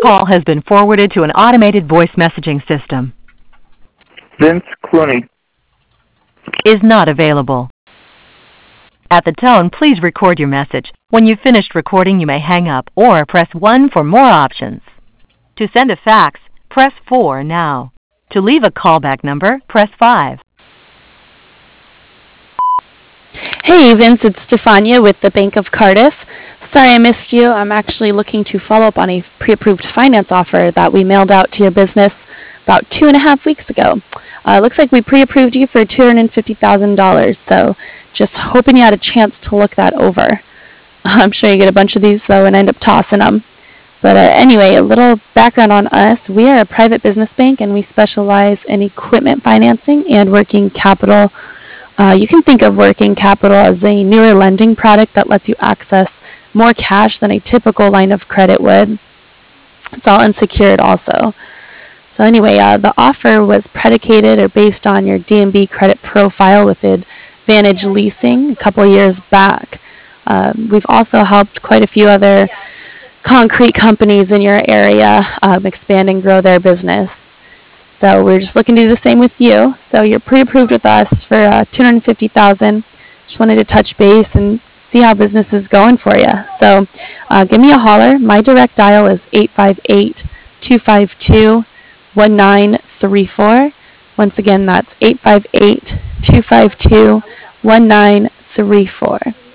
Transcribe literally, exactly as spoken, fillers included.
call has been forwarded to an automated voice messaging system. Vince Clooney. Is not available. At the tone, please record your message. When you've finished recording, you may hang up or press one for more options. To send a fax, press four now. To leave a callback number, press five. Hey Vince, it's Stefania with the Bank of Cardiff. Sorry I missed you. I'm actually looking to follow up on a pre-approved finance offer that we mailed out to your business about two and a half weeks ago. Uh, looks like we pre-approved you for two hundred fifty thousand dollars, so just hoping you had a chance to look that over. I'm sure you get a bunch of these though and end up tossing them. But uh, anyway, a little background on us. We are a private business bank and we specialize in equipment financing and working capital. Uh, you can think of working capital as a newer lending product that lets you access more cash than a typical line of credit would. It's all unsecured also. So anyway, uh, the offer was predicated or based on your D and B credit profile with Advantage Leasing a couple years back. Uh, we've also helped quite a few other concrete companies in your area um, expand and grow their business. So we're just looking to do the same with you. So you're pre-approved with us for uh, two hundred fifty thousand dollars. Just wanted to touch base and see how business is going for you. So uh, give me a holler. My direct dial is eight five eight, two five two, one nine three four. Once again, that's eight five eight, two five two, one nine three four.